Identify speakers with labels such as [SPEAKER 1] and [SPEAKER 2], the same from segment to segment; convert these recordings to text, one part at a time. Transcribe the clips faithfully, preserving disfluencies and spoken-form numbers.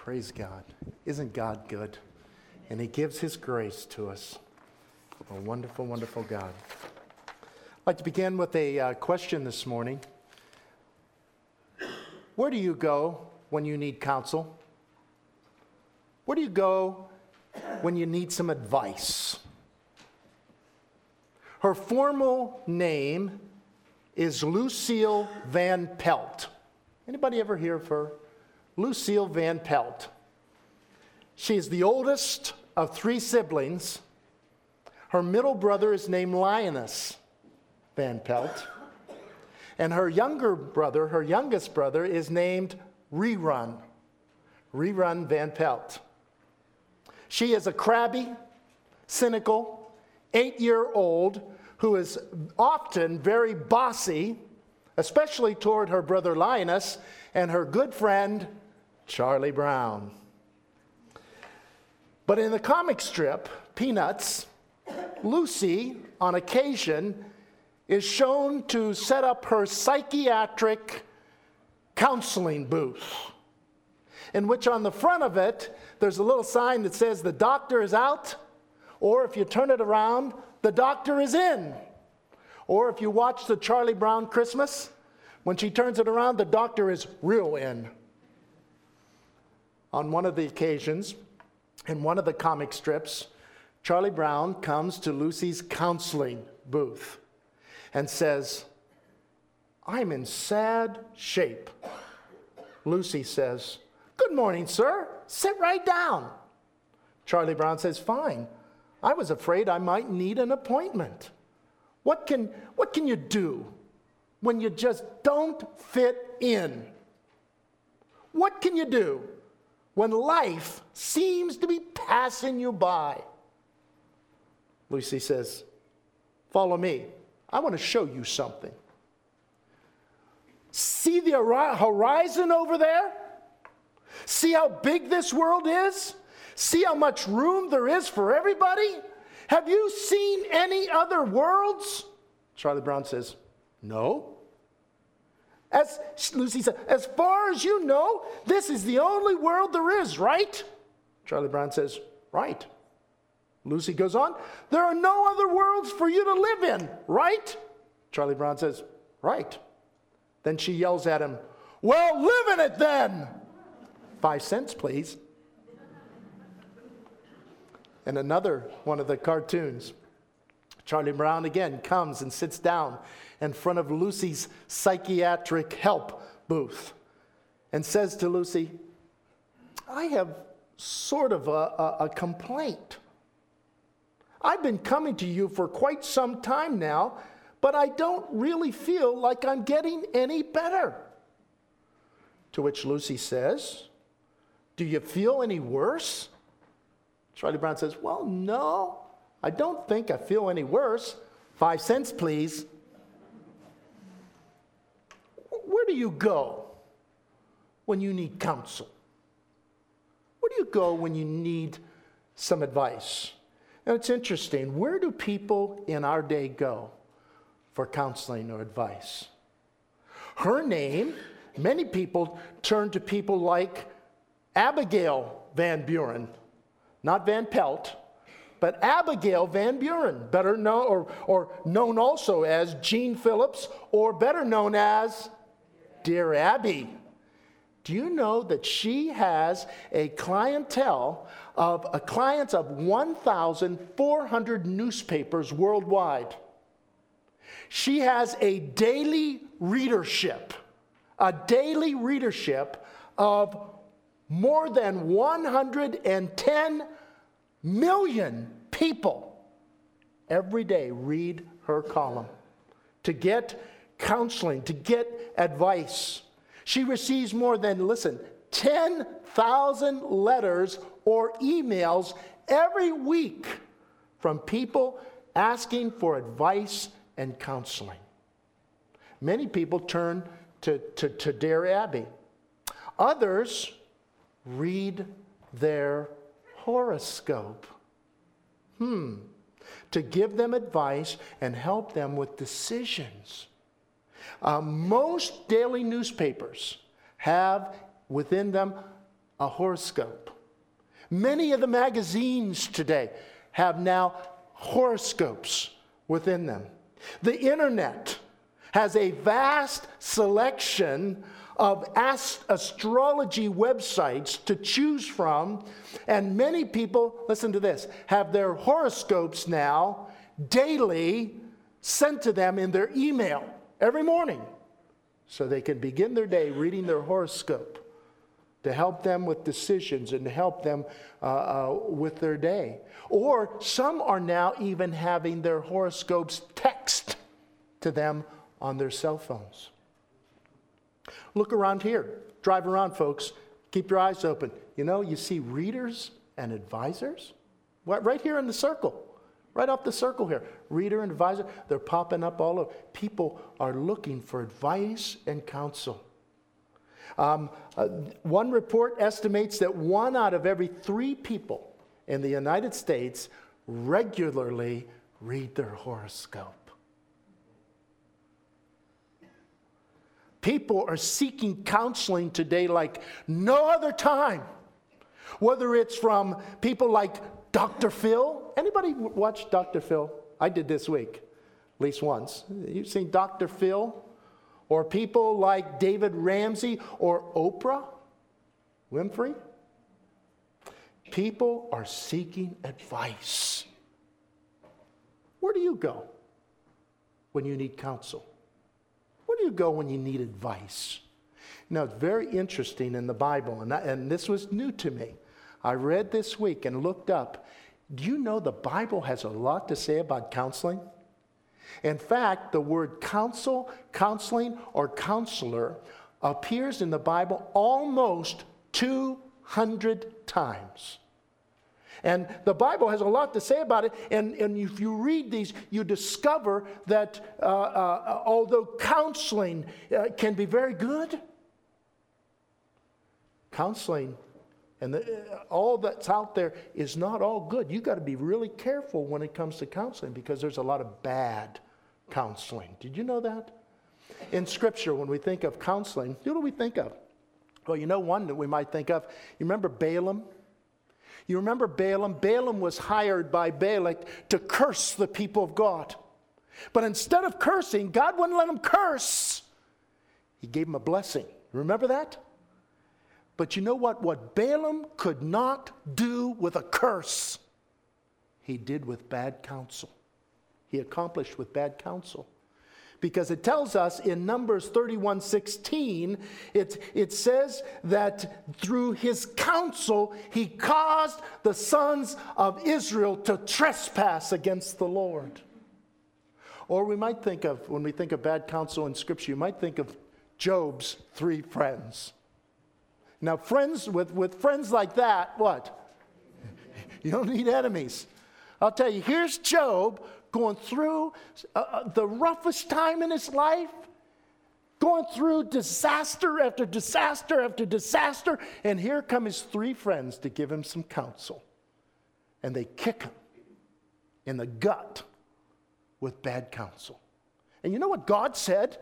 [SPEAKER 1] Praise God. Isn't God good? And He gives His grace to us. A wonderful, wonderful God. I'd like to begin with a uh, question this morning. Where do you go when you need counsel? Where do you go when you need some advice? Her formal name is Lucille Van Pelt. Anybody ever hear of her? Lucille Van Pelt. She is the oldest of three siblings. Her middle brother is named Linus Van Pelt. And her younger brother, her youngest brother, is named Rerun. Rerun Van Pelt. She is a crabby, cynical, eight-year-old who is often very bossy, especially toward her brother Linus and her good friend Charlie Brown. But in the comic strip, Peanuts, Lucy, on occasion, is shown to set up her psychiatric counseling booth, in which on the front of it, there's a little sign that says the doctor is out, or if you turn it around, the doctor is in. Or if you watch the Charlie Brown Christmas, when she turns it around, the doctor is real in. On one of the occasions, in one of the comic strips, Charlie Brown comes to Lucy's counseling booth and says, "I'm in sad shape." Lucy says, "Good morning, sir. Sit right down." Charlie Brown says, "Fine. I was afraid I might need an appointment. What can, what can you do when you just don't fit in? What can you do when life seems to be passing you by?" Lucy says, "Follow me. I want to show you something. See the horizon over there? See how big this world is? See how much room there is for everybody? Have you seen any other worlds?" Charlie Brown says, "No." As Lucy said, "As far as you know, this is the only world there is, right?" Charlie Brown says, "Right." Lucy goes on, "There are no other worlds for you to live in, right?" Charlie Brown says, "Right." Then she yells at him, "Well, live in it then." Five cents, please. And another one of the cartoons, Charlie Brown again comes and sits down in front of Lucy's psychiatric help booth and says to Lucy, "I have sort of a, a, a complaint. I've been coming to you for quite some time now, but I don't really feel like I'm getting any better." To which Lucy says, "Do you feel any worse?" Charlie Brown says, "Well, no, I don't think I feel any worse. Five cents, please." Where do you go when you need counsel? Where do you go when you need some advice? Now, it's interesting. Where do people in our day go for counseling or advice? Her name, many people turn to people like Abigail Van Buren. Not Van Pelt, but Abigail Van Buren, better known or, or known also as Jean Phillips, or better known as Dear Abby. Do you know that she has a clientele of a clients of one thousand four hundred newspapers worldwide? She has a daily readership, a daily readership of more than one hundred ten million people every day read her column to get counseling, to get advice. She receives more than, listen, ten thousand letters or emails every week from people asking for advice and counseling. Many people turn to, to, to Dear Abby. Others read their horoscope. Hmm. To give them advice and help them with decisions. Uh, most daily newspapers have within them a horoscope. Many of the magazines today have now horoscopes within them. The internet has a vast selection of ast- astrology websites to choose from, and many people, listen to this, have their horoscopes now daily sent to them in their email every morning so they can begin their day reading their horoscope to help them with decisions and to help them uh, uh, with their day. Or some are now even having their horoscopes text to them on their cell phones. Look around here. Drive around, folks. Keep your eyes open. You know, you see readers and advisors right here in the circle. Right off the circle here. Reader and advisor, they're popping up all over. People are looking for advice and counsel. Um, uh, one report estimates that one out of every three people in the United States regularly read their horoscope. People are seeking counseling today like no other time. Whether it's from people like Doctor Phil. Anybody watch Doctor Phil? I did this week, at least once. You've seen Doctor Phil? Or people like David Ramsey or Oprah Winfrey. People are seeking advice. Where do you go when you need counsel? Where do you go when you need advice? Now, it's very interesting in the Bible, and, I, and this was new to me. I read this week and looked up. Do you know the Bible has a lot to say about counseling? In fact, the word counsel, counseling, or counselor appears in the Bible almost two hundred times. And the Bible has a lot to say about it. And, and if you read these, you discover that uh, uh, although counseling uh, can be very good, counseling and the, uh, all that's out there is not all good. You've got to be really careful when it comes to counseling because there's a lot of bad counseling. Did you know that? In Scripture, when we think of counseling, who do we think of? Well, you know one that we might think of. You remember Balaam? You remember Balaam? Balaam was hired by Balak to curse the people of God. But instead of cursing, God wouldn't let him curse. He gave him a blessing. Remember that? But you know what? What Balaam could not do with a curse, he did with bad counsel. He accomplished with bad counsel. Because it tells us in Numbers thirty-one sixteen, it, it says that through his counsel, he caused the sons of Israel to trespass against the Lord. Or we might think of, when we think of bad counsel in Scripture, you might think of Job's three friends. Now, friends with, with friends like that, what? You don't need enemies. I'll tell you, here's Job going through uh, the roughest time in his life, going through disaster after disaster after disaster, and here come his three friends to give him some counsel. And they kick him in the gut with bad counsel. And you know what God said?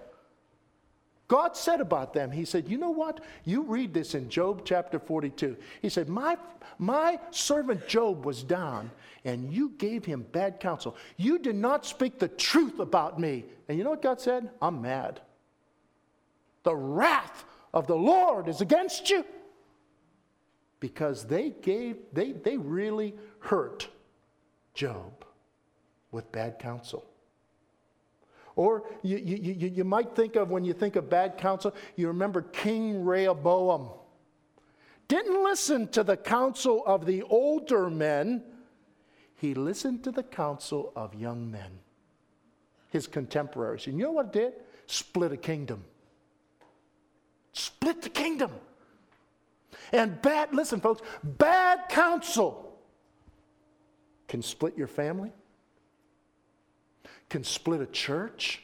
[SPEAKER 1] God said about them, he said, you know what? You read this in Job chapter forty-two. He said, my, my servant Job was down, and you gave him bad counsel. You did not speak the truth about me. And you know what God said? I'm mad. The wrath of the Lord is against you. Because they gave, they, they really hurt Job with bad counsel. Or you, you, you, you might think of, when you think of bad counsel, you remember King Rehoboam. Didn't listen to the counsel of the older men. He listened to the counsel of young men, his contemporaries. And you know what it did? Split a kingdom. Split the kingdom. And bad, listen folks, bad counsel can split your family. Can split a church.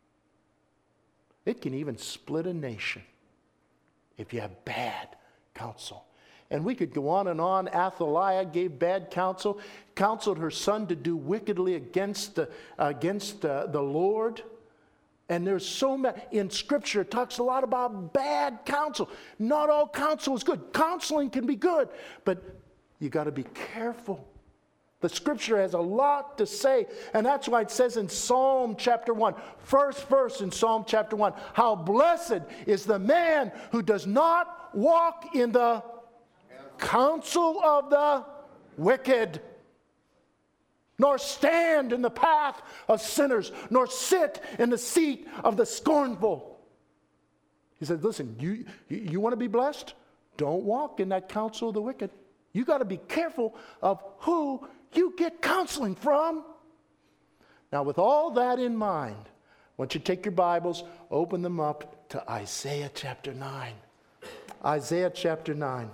[SPEAKER 1] It can even split a nation if you have bad counsel. And we could go on and on. Athaliah gave bad counsel, counseled her son to do wickedly against the, against uh, the Lord. And there's so many, in Scripture, it talks a lot about bad counsel. Not all counsel is good. Counseling can be good, but you got to be careful. The Scripture has a lot to say, and that's why it says in Psalm chapter one, first verse in Psalm chapter one, how blessed is the man who does not walk in the counsel of the wicked, nor stand in the path of sinners, nor sit in the seat of the scornful. He said, listen, you, you, you want to be blessed? Don't walk in that counsel of the wicked. You got to be careful of who you get counseling from. Now, with all that in mind, I want you to take your Bibles, open them up to Isaiah chapter nine. Isaiah chapter nine.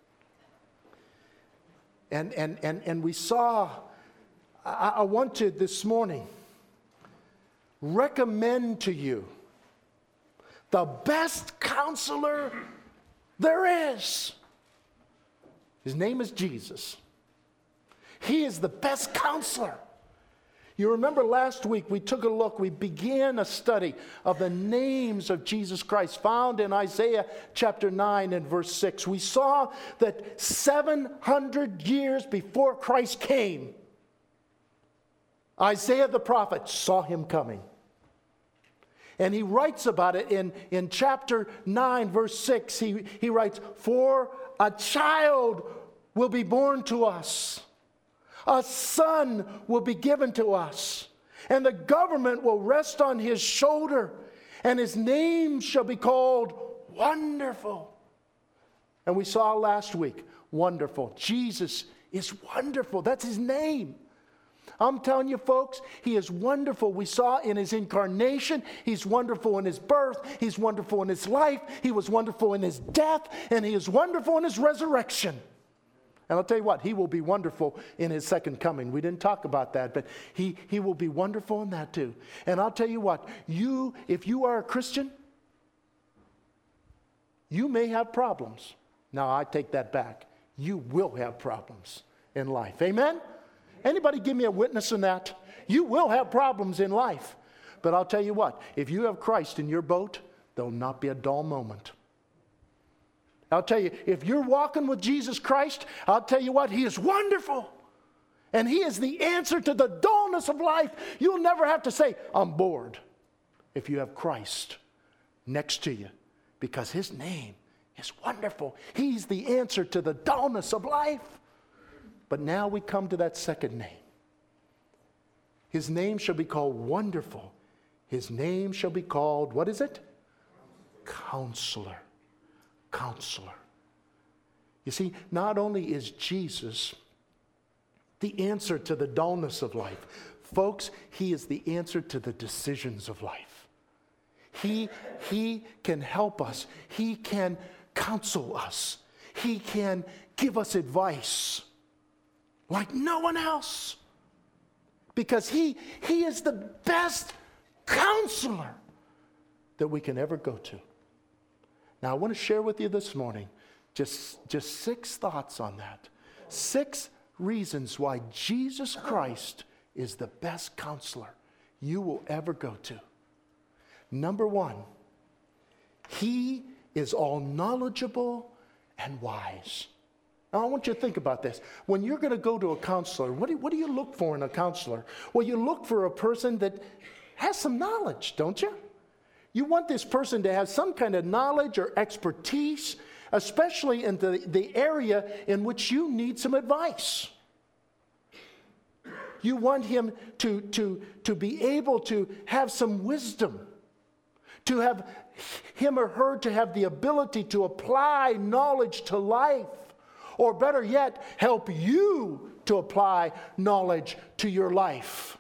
[SPEAKER 1] And, and, and, and we saw, I, I want to this morning recommend to you the best counselor there is. His name is Jesus. He is the best counselor. You remember last week we took a look, we began a study of the names of Jesus Christ found in Isaiah chapter nine and verse six. We saw that seven hundred years before Christ came, Isaiah the prophet saw him coming. And he writes about it in, in chapter nine, verse six. He, he writes, for a child will be born to us. A son will be given to us. And the government will rest on his shoulder. And his name shall be called Wonderful. And we saw last week, wonderful. Jesus is wonderful. That's his name. I'm telling you, folks, he is wonderful. We saw in his incarnation, he's wonderful in his birth, he's wonderful in his life, he was wonderful in his death, and he is wonderful in his resurrection. And I'll tell you what, he will be wonderful in his second coming. We didn't talk about that, but he, he will be wonderful in that too. And I'll tell you what, you, if you are a Christian, you may have problems. Now, I take that back. You will have problems in life. Amen? Anybody give me a witness in that? You will have problems in life. But I'll tell you what, if you have Christ in your boat, there'll not be a dull moment. I'll tell you, if you're walking with Jesus Christ, I'll tell you what, he is wonderful. And he is the answer to the dullness of life. You'll never have to say, I'm bored, if you have Christ next to you, because his name is wonderful. He's the answer to the dullness of life. But now we come to that second name. His name shall be called Wonderful. His name shall be called, what is it? Counselor. Counselor. You see, not only is Jesus the answer to the dullness of life, folks, he is the answer to the decisions of life. He, he can help us. He can counsel us. He can give us advice like no one else. Because he, he is the best counselor that we can ever go to. Now, I want to share with you this morning just, just six thoughts on that. Six reasons why Jesus Christ is the best counselor you will ever go to. Number one, he is all knowledgeable and wise. Now, I want you to think about this. When you're going to go to a counselor, what do, what do you look for in a counselor? Well, you look for a person that has some knowledge, don't you? You want this person to have some kind of knowledge or expertise, especially in the, the area in which you need some advice. You want him to, to, to be able to have some wisdom, to have him or her to have the ability to apply knowledge to life. Or better yet, help you to apply knowledge to your life.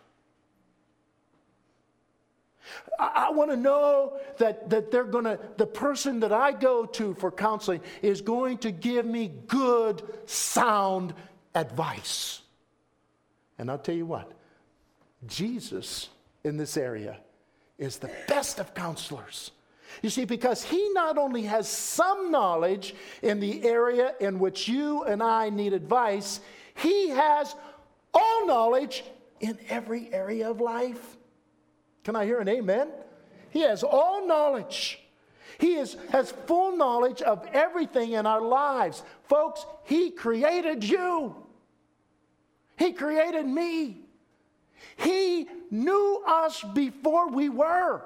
[SPEAKER 1] I, I want to know that, that they're going to, the person that I go to for counseling is going to give me good, sound advice. And I'll tell you what, Jesus in this area is the best of counselors. You see, because he not only has some knowledge in the area in which you and I need advice, he has all knowledge in every area of life. Can I hear an amen? He has all knowledge. He is, has full knowledge of everything in our lives. Folks, He created you. He created me. He knew us before we were.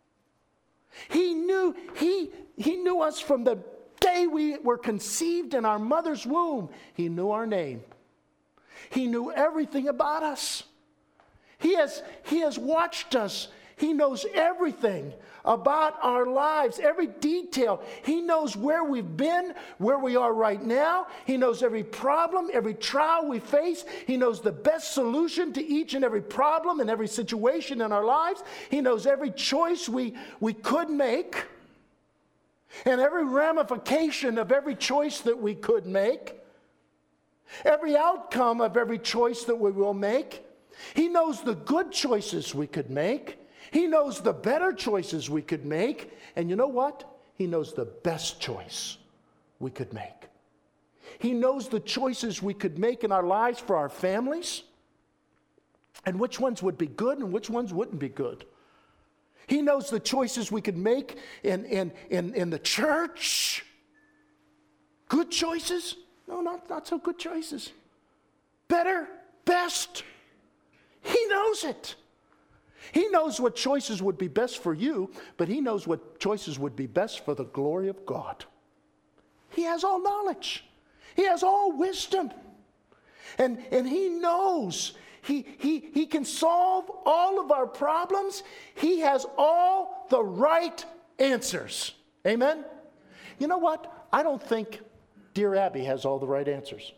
[SPEAKER 1] He knew, he, he knew us from the day we were conceived in our mother's womb. He knew our name. He knew everything about us. He has, he has watched us. He knows everything about our lives, every detail. He knows where we've been, where we are right now. He knows every problem, every trial we face. He knows the best solution to each and every problem and every situation in our lives. He knows every choice we, we could make and every ramification of every choice that we could make, every outcome of every choice that we will make. He knows the good choices we could make. He knows the better choices we could make. And you know what? He knows the best choice we could make. He knows the choices we could make in our lives for our families and which ones would be good and which ones wouldn't be good. He knows the choices we could make in, in, in, in the church. Good choices? No, not, not so good choices. Better, best. He knows it. He knows what choices would be best for you, but He knows what choices would be best for the glory of God. He has all knowledge. He has all wisdom. And, and He knows he, he, he can solve all of our problems. He has all the right answers. Amen? You know what? I don't think dear Abby has all the right answers.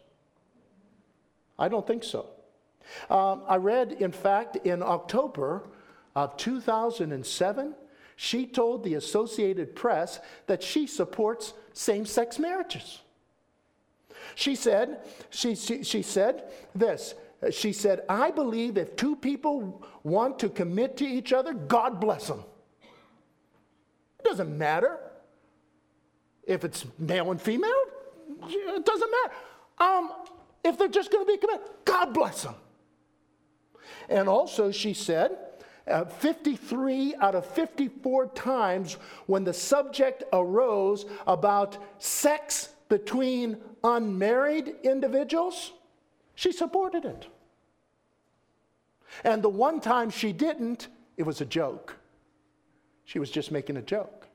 [SPEAKER 1] I don't think so. Um, I read, in fact, in October of two thousand seven, she told the Associated Press that she supports same-sex marriages. She said, she, she, she said this, she said, I believe if two people want to commit to each other, God bless them. It doesn't matter if it's male and female. It doesn't matter. Um, if they're just going to be committed, God bless them. And also she said, uh, fifty-three out of fifty-four times when the subject arose about sex between unmarried individuals, she supported it. And the one time she didn't, it was a joke. She was just making a joke.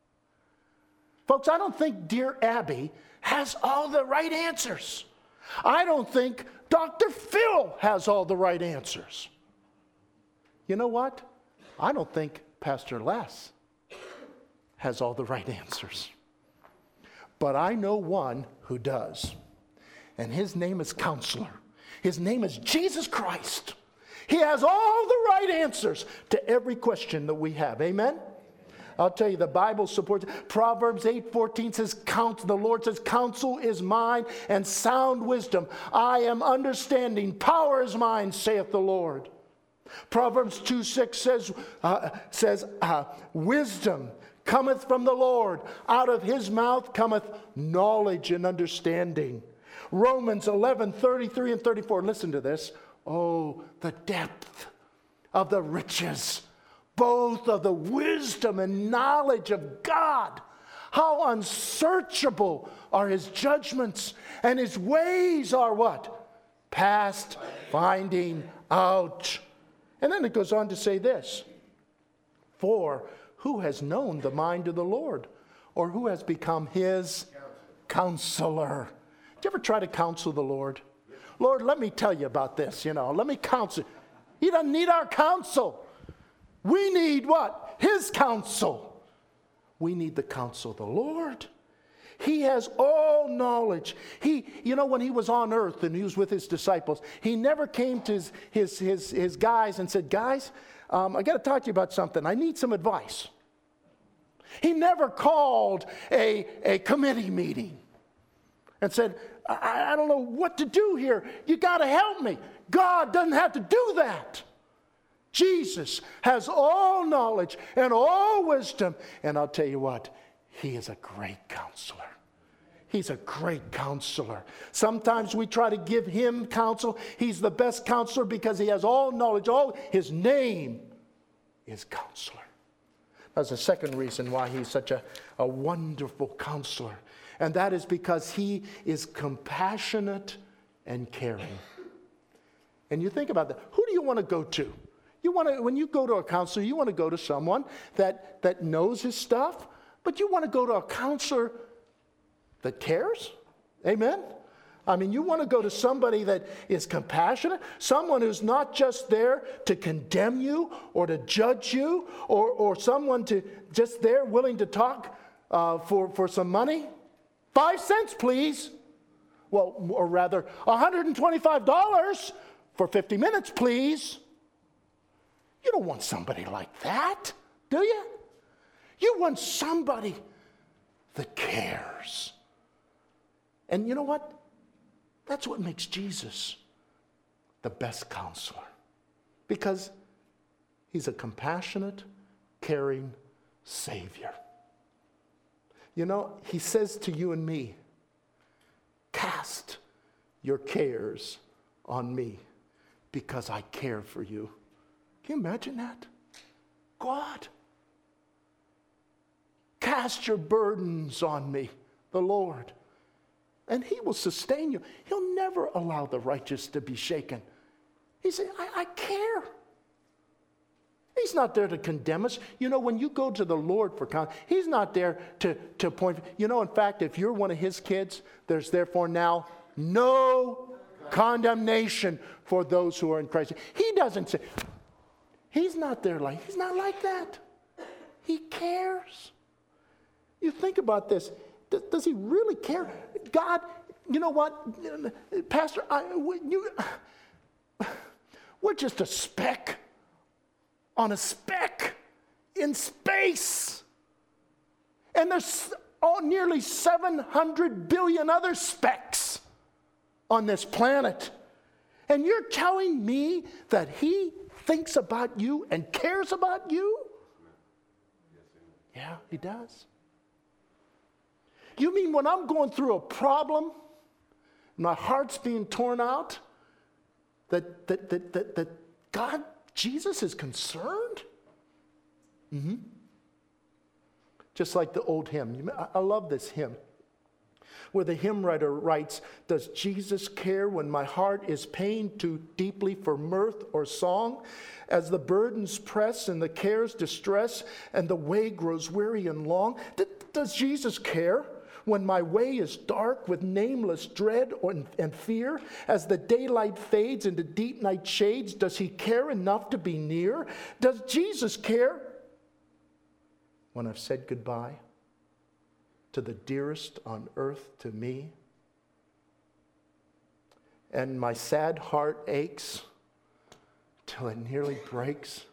[SPEAKER 1] Folks, I don't think dear Abby has all the right answers. I don't think Doctor Phil has all the right answers. You know what? I don't think Pastor Les has all the right answers. But I know one who does. And his name is Counselor. His name is Jesus Christ. He has all the right answers to every question that we have. Amen? I'll tell you, the Bible supports it. Proverbs eight fourteen says, Counsel, the Lord says, counsel is mine and sound wisdom. I am understanding. Power is mine, saith the Lord. Proverbs two six says, uh, says uh, wisdom cometh from the Lord. Out of his mouth cometh knowledge and understanding. Romans eleven thirty-three and thirty-four. Listen to this. Oh, the depth of the riches, both of the wisdom and knowledge of God. How unsearchable are his judgments, and his ways are what? Past finding out. And then it goes on to say this. For who has known the mind of the Lord, or who has become his counselor? Did you ever try to counsel the Lord? Lord, let me tell you about this, you know. Let me counsel. He doesn't need our counsel. We need what? His counsel. We need the counsel of the Lord. He has all knowledge. He, you know, when he was on earth and he was with his disciples, he never came to his, his, his, his guys and said, guys, um, I got to talk to you about something. I need some advice. He never called a, a committee meeting and said, I, I don't know what to do here. You got to help me. God doesn't have to do that. Jesus has all knowledge and all wisdom. And I'll tell you what, he is a great counselor. He's a great counselor. Sometimes we try to give him counsel. He's the best counselor because he has all knowledge. All his name is Counselor. That's the second reason why he's such a, a wonderful counselor. And that is because he is compassionate and caring. And you think about that. Who do you want to go to? You want to, when you go to a counselor, you want to go to someone that, that knows his stuff, but you want to go to a counselor that cares. Amen? I mean, you want to go to somebody that is compassionate, someone who's not just there to condemn you or to judge you, or, or someone to just there willing to talk uh, for, for some money. Five cents, please. Well, or rather, one hundred twenty-five dollars for fifty minutes, please. You don't want somebody like that, do you? You want somebody that cares. And you know what? That's what makes Jesus the best counselor. Because he's a compassionate, caring Savior. You know, he says to you and me, cast your cares on me because I care for you. Can you imagine that? God, cast your burdens on me, the Lord, and he will sustain you. He'll never allow the righteous to be shaken. He said, I, I care. He's not there to condemn us. You know, when you go to the Lord for counsel, he's not there to, to point. You know, in fact, if you're one of his kids, there's therefore now no condemnation for those who are in Christ. He doesn't say, he's not there like, he's not like that. He cares. You think about this. Does, does he really care? God, you know what, Pastor, I, you, we're just a speck on a speck in space. And there's oh, nearly seven hundred billion other specks on this planet. And you're telling me that he thinks about you and cares about you? Yeah, he does. You mean when I'm going through a problem, my heart's being torn out, that that that that, that God, Jesus is concerned? Mm-hmm. Just like the old hymn. I love this hymn, where the hymn writer writes, does Jesus care when my heart is pained too deeply for mirth or song? As the burdens press and the cares distress and the way grows weary and long, D- does Jesus care when my way is dark with nameless dread and fear? As the daylight fades into deep night shades, does he care enough to be near? Does Jesus care when I've said goodbye to the dearest on earth to me, and my sad heart aches till it nearly breaks?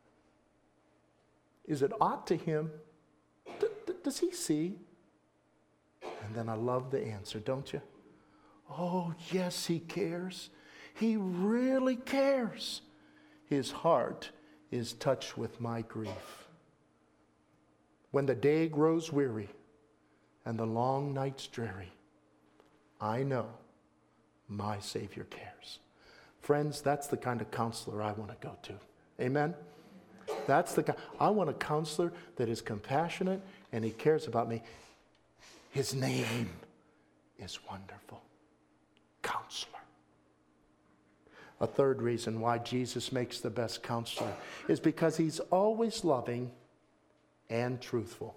[SPEAKER 1] Is it aught to him? D- d- does he see? And then I love the answer, don't you? Oh, yes, he cares. He really cares. His heart is touched with my grief. When the day grows weary and the long nights dreary, I know my Savior cares. Friends, that's the kind of counselor I want to go to. Amen? That's the kind. I want a counselor that is compassionate and he cares about me. His name is Wonderful Counselor. A third reason why Jesus makes the best counselor is because he's always loving and truthful.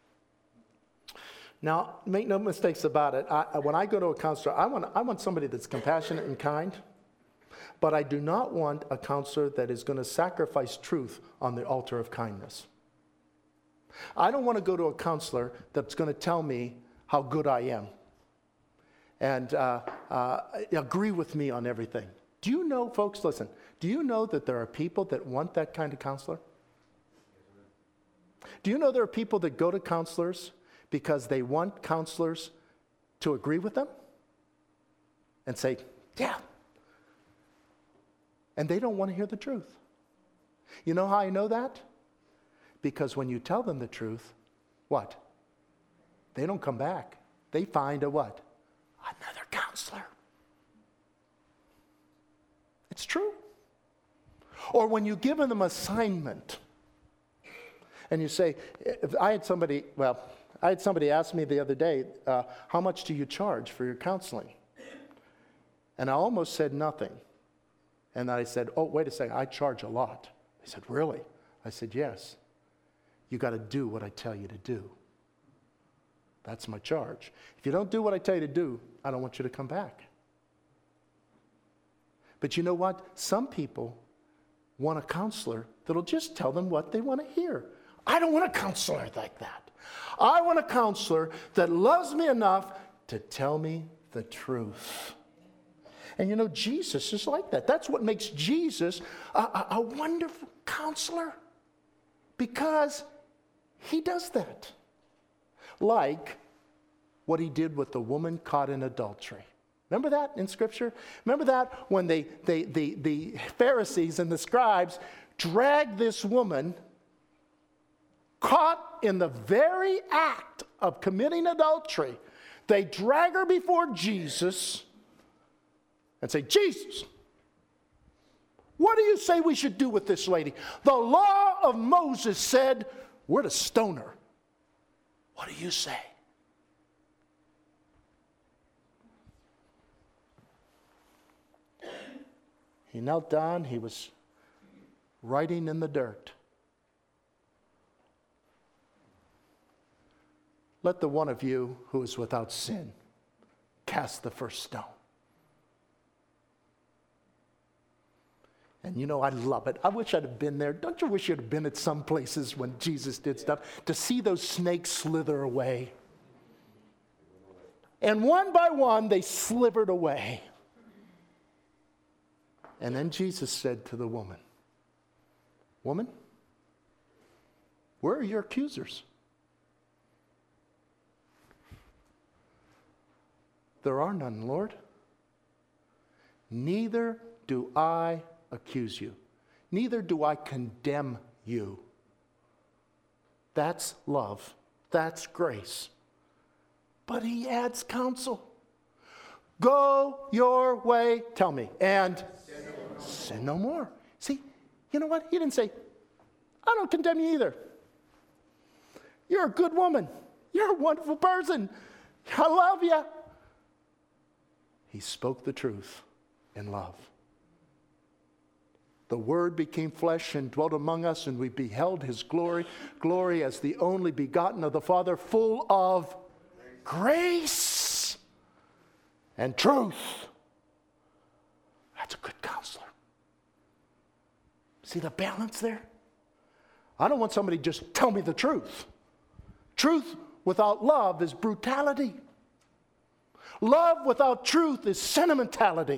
[SPEAKER 1] Now, make no mistakes about it. I, when I go to a counselor, I want, I want somebody that's compassionate and kind, but I do not want a counselor that is going to sacrifice truth on the altar of kindness. I don't want to go to a counselor that's going to tell me how good I am and uh, uh, agree with me on everything. Do you know, folks, listen, do you know that there are people that want that kind of counselor? Do you know there are people that go to counselors because they want counselors to agree with them and say, yeah. And they don't want to hear the truth. You know how I know that? Because when you tell them the truth, what? They don't come back. They find a what? Another counselor. It's true. Or when you give them an assignment And you say, if I had somebody, well, I had somebody ask me the other day, uh, how much do you charge for your counseling? And I almost said nothing. And I said, oh, wait a second, I charge a lot. They said, really? I said, yes. You got to do what I tell you to do. That's my charge. If you don't do what I tell you to do, I don't want you to come back. But you know what? Some people want a counselor that'll just tell them what they want to hear. I don't want a counselor like that. I want a counselor that loves me enough to tell me the truth. And you know, Jesus is like that. That's what makes Jesus a, a, a wonderful counselor, because he does that. Like what he did with the woman caught in adultery. Remember that in Scripture? Remember that when they, they, the, the Pharisees and the scribes dragged this woman caught in the very act of committing adultery. They drag her before Jesus and say, Jesus, what do you say we should do with this lady? The law of Moses said we're to stone her. What do you say? He knelt down. He was writing in the dirt. Let the one of you who is without sin cast the first stone. And you know, I love it. I wish I'd have been there. Don't you wish you'd have been at some places when Jesus did stuff? To see those snakes slither away. And one by one, they slivered away. And then Jesus said to the woman, woman, where are your accusers? There are none, Lord. Neither do I accuse you. Neither do I condemn you. That's love. That's grace. But he adds counsel. Go your way, tell me, and sin no more. Sin no more. See, you know what? He didn't say, I don't condemn you either. You're a good woman. You're a wonderful person. I love you. He spoke the truth in love. The Word became flesh and dwelt among us, and we beheld his glory, glory as the only begotten of the Father, full of grace and truth. That's a good counselor. See the balance there? I don't want somebody to just tell me the truth. Truth without love is brutality. Love without truth is sentimentality.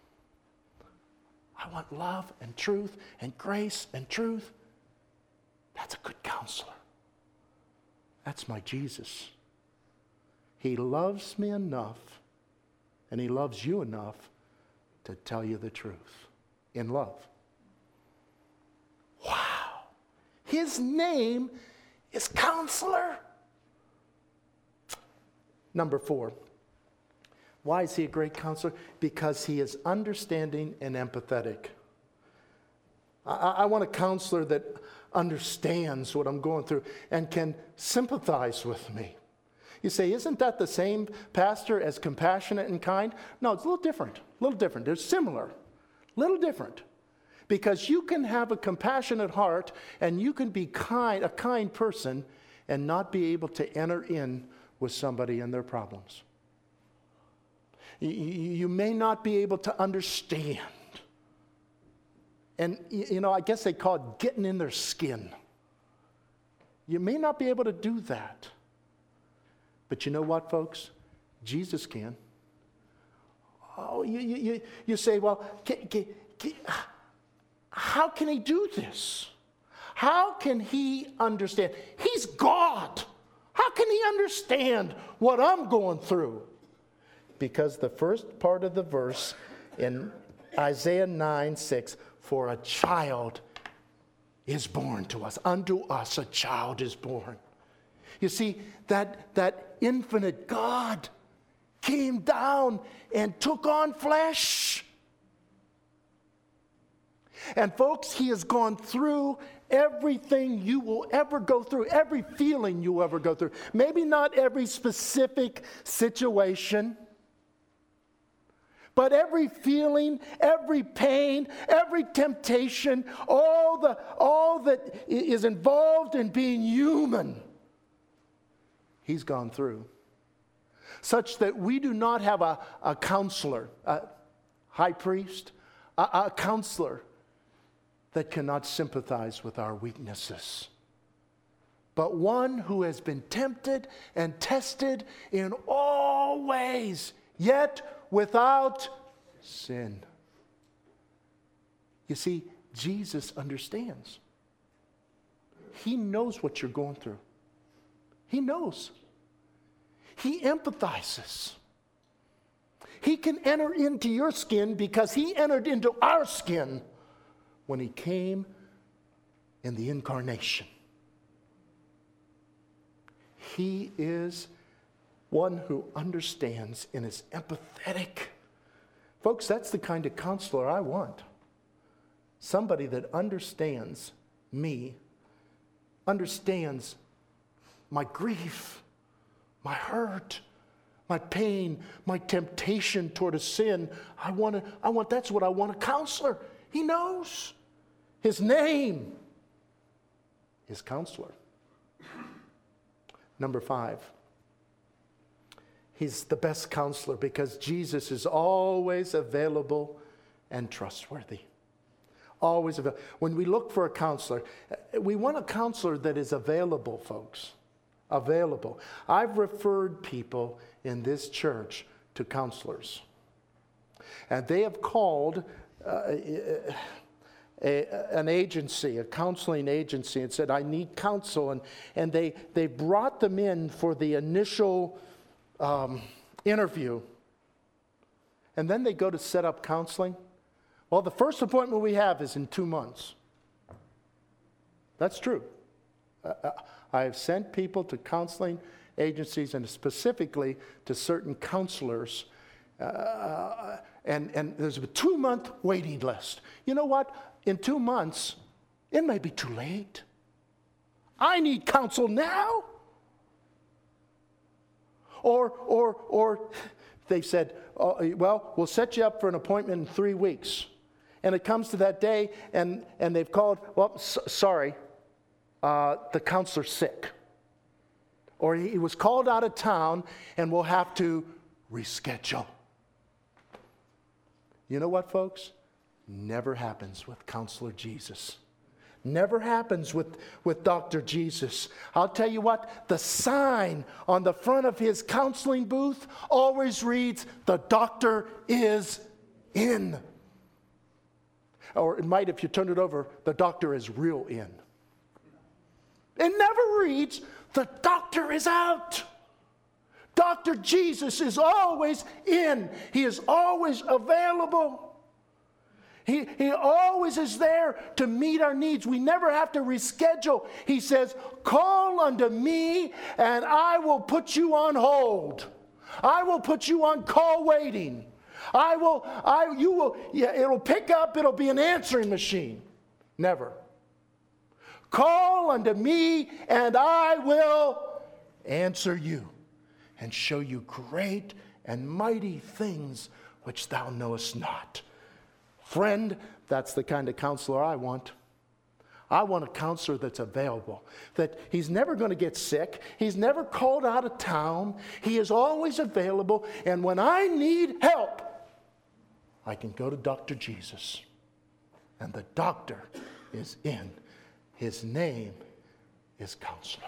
[SPEAKER 1] I want love and truth and grace and truth. That's a good counselor. That's my Jesus. He loves me enough, and he loves you enough to tell you the truth in love. Wow. His name is Counselor. Number four. Why is he a great counselor? Because he is understanding and empathetic. I, I want a counselor that understands what I'm going through and can sympathize with me. You say, isn't that the same, Pastor, as compassionate and kind? No, it's a little different. A little different. They're similar. A little different. Because you can have a compassionate heart and you can be kind, a kind person, and not be able to enter in with somebody and their problems. You may not be able to understand. And, you know, I guess they call it getting in their skin. You may not be able to do that. But you know what, folks? Jesus can. Oh, you, you, you say, well, can, can, can, how can he do this? How can he understand? He's God. How can he understand what I'm going through? Because the first part of the verse in Isaiah nine six, for a child is born to us. Unto us a child is born. You see, that, that infinite God came down and took on flesh. And folks, he has gone through everything you will ever go through, every feeling you will ever go through. Maybe not every specific situation, but every feeling, every pain, every temptation, all the all that is involved in being human, he's gone through. Such that we do not have a, a counselor, a high priest, a, a counselor that cannot sympathize with our weaknesses, but one who has been tempted and tested in all ways, yet without sin. You see, Jesus understands. He knows what you're going through. He knows. He empathizes. He can enter into your skin because he entered into our skin when he came in the incarnation. He is one who understands and is empathetic. Folks, that's the kind of counselor I want. Somebody that understands me, understands my grief, my hurt, my pain, my temptation toward a sin. I want to, I want, that's what I want a counselor. He knows. His name is Counselor. Number five. He's the best counselor because Jesus is always available and trustworthy. Always available. When we look for a counselor, we want a counselor that is available, folks. Available. I've referred people in this church to counselors. And they have called uh, a, an agency, a counseling agency, and said, I need counsel. And, and they, they brought them in for the initial um, interview. And then they go to set up counseling. Well, the first appointment we have is in two months. That's true. Uh, I have sent people to counseling agencies and specifically to certain counselors. Uh, and, and there's a two-month waiting list. You know what? In two months, it may be too late. I need counsel now. Or, or, or they said, oh, well, we'll set you up for an appointment in three weeks. And it comes to that day, and, and they've called, well, s- sorry, uh, the counselor's sick. Or he, he was called out of town, and we'll have to reschedule. You know what, folks? Never happens with Counselor Jesus. Never happens with, with Doctor Jesus. I'll tell you what, the sign on the front of his counseling booth always reads, the doctor is in. Or it might, if you turn it over, the doctor is real in. It never reads, the doctor is out. Doctor Jesus is always in. He is always available. He, he always is there to meet our needs. We never have to reschedule. He says, call unto me and I will put you on hold. I will put you on call waiting. I will, I, you will, yeah, it'll pick up, it'll be an answering machine. Never. Call unto me and I will answer you and show you great and mighty things which thou knowest not. Friend, that's the kind of counselor I want. I want a counselor that's available, that he's never going to get sick. He's never called out of town. He is always available. And when I need help, I can go to Doctor Jesus. And the doctor is in. His name is Counselor.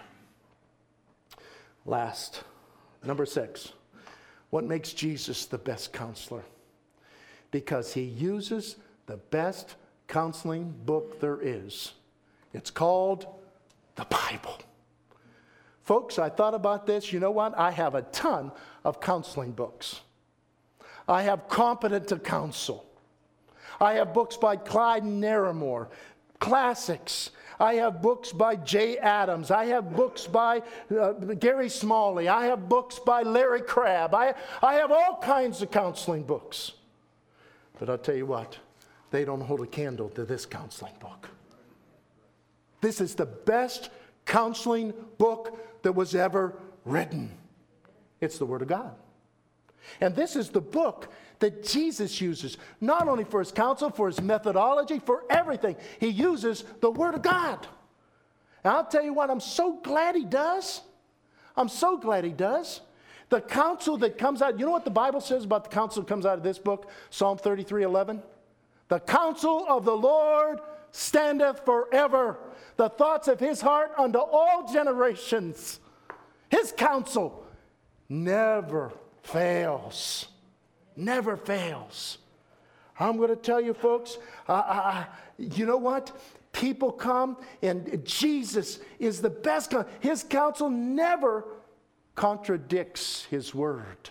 [SPEAKER 1] Last, number six. What makes Jesus the best counselor? Because he uses the best counseling book there is. It's called the Bible. Folks, I thought about this. You know what? I have a ton of counseling books. I have Competent to Counsel. I have books by Clyde Narramore, classics. I have books by Jay Adams. I have books by uh, Gary Smalley. I have books by Larry Crabb. I, I have all kinds of counseling books. But I'll tell you what, they don't hold a candle to this counseling book. This is the best counseling book that was ever written. It's the Word of God. And this is the book that Jesus uses, not only for his counsel, for his methodology, for everything. He uses the Word of God. And I'll tell you what, I'm so glad he does. I'm so glad he does. The counsel that comes out, you know what the Bible says about the counsel that comes out of this book? Psalm thirty-three eleven. The counsel of the Lord standeth forever. The thoughts of his heart unto all generations. His counsel never fails. Never fails. I'm going to tell you, folks, uh, uh, you know what? People come and Jesus is the best. His counsel never contradicts his word.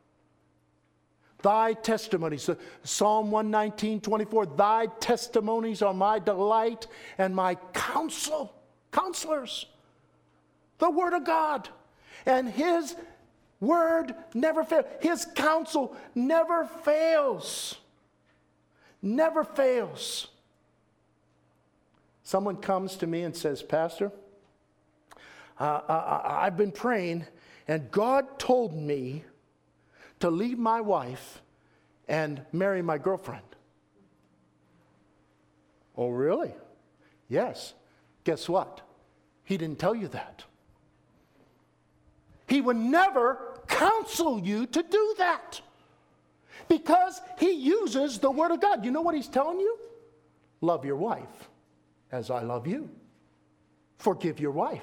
[SPEAKER 1] Thy testimonies, Psalm one nineteen, twenty-four, thy testimonies are my delight and my counsel, counselors. The Word of God. And his word never fails. His counsel never fails. Never fails. Someone comes to me and says, Pastor, uh, I, I've been praying and God told me to leave my wife and marry my girlfriend. Oh, really? Yes. Guess what? He didn't tell you that. He would never counsel you to do that because he uses the Word of God. You know what he's telling you? Love your wife as I love you. Forgive your wife.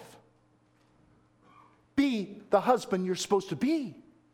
[SPEAKER 1] Be the husband you're supposed to be.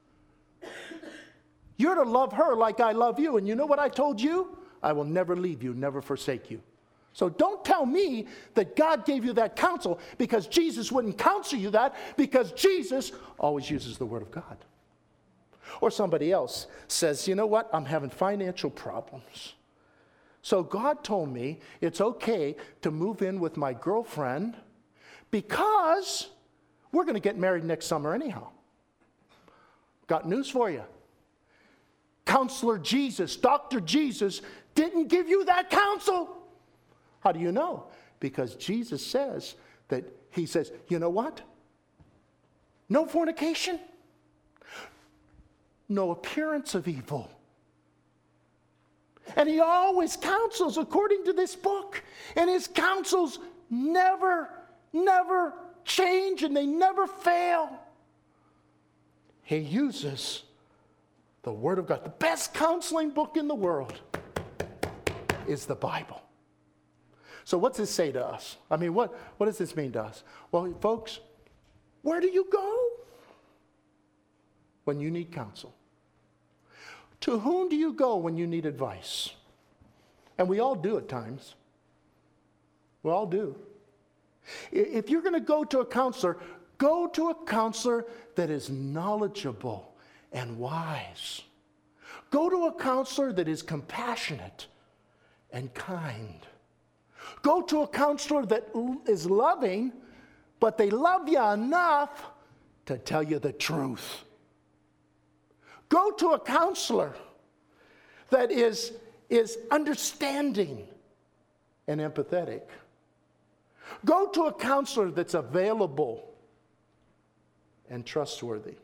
[SPEAKER 1] You're to love her like I love you. And you know what I told you? I will never leave you, never forsake you. So don't tell me that God gave you that counsel because Jesus wouldn't counsel you that because Jesus always uses the Word of God. Or somebody else says, you know what? I'm having financial problems. So God told me it's okay to move in with my girlfriend because we're going to get married next summer anyhow. Got news for you. Counselor Jesus, Doctor Jesus didn't give you that counsel. How do you know? Because Jesus says that he says, you know what? No fornication. No appearance of evil. And he always counsels according to this book. And his counsels never, never change and they never fail. He uses the Word of God. The best counseling book in the world is the Bible. So what's this say to us? I mean, what, what does this mean to us? Well, folks, where do you go when you need counsel? To whom do you go when you need advice? And we all do at times. We all do. If you're going to go to a counselor, go to a counselor that is knowledgeable and wise. Go to a counselor that is compassionate and kind. Go to a counselor that is loving, but they love you enough to tell you the truth. Go to a counselor that is, is understanding and empathetic. Go to a counselor that's available and trustworthy.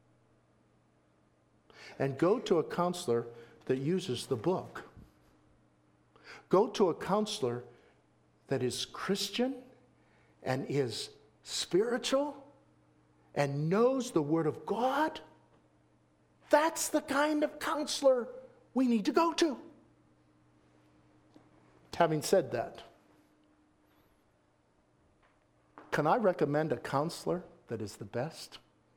[SPEAKER 1] And go to a counselor that uses the book. Go to a counselor that is Christian and is spiritual and knows the Word of God. That's the kind of counselor we need to go to. Having said that, can I recommend a counselor that is the best?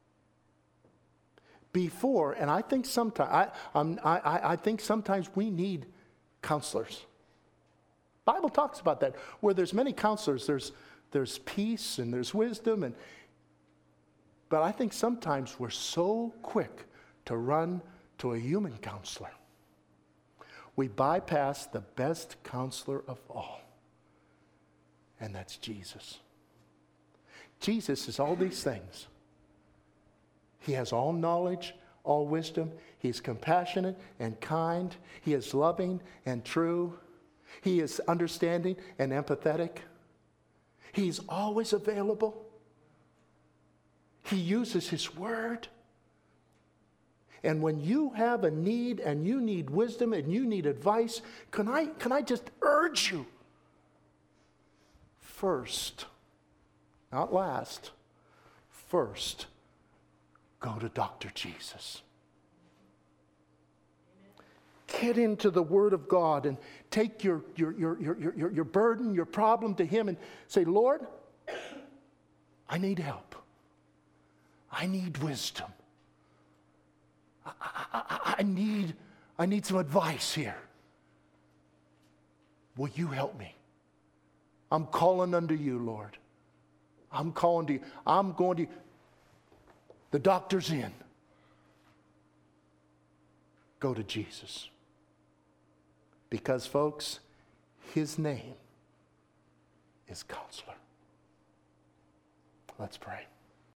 [SPEAKER 1] Before, and I think sometimes, I, I'm, I, I think sometimes we need counselors. Bible talks about that. Where there's many counselors, there's, there's peace and there's wisdom. And, but I think sometimes we're so quick to run to a human counselor. We bypass the best counselor of all. And that's Jesus. Jesus is all these things. He has all knowledge, all wisdom. He's compassionate and kind. He is loving and true. He is understanding and empathetic. He's always available. He uses His Word. And when you have a need and you need wisdom and you need advice, can I, can I just urge you? First, not last, first, go to Doctor Jesus. Get into the Word of God and take your, your, your, your, your, your burden, your problem to Him and say, Lord, I need help. I need wisdom. I, I, I, I need, I need some advice here. Will you help me? I'm calling unto you, Lord. I'm calling to you. I'm going to you. The doctor's in. Go to Jesus. Because, folks, His name is Counselor. Let's pray.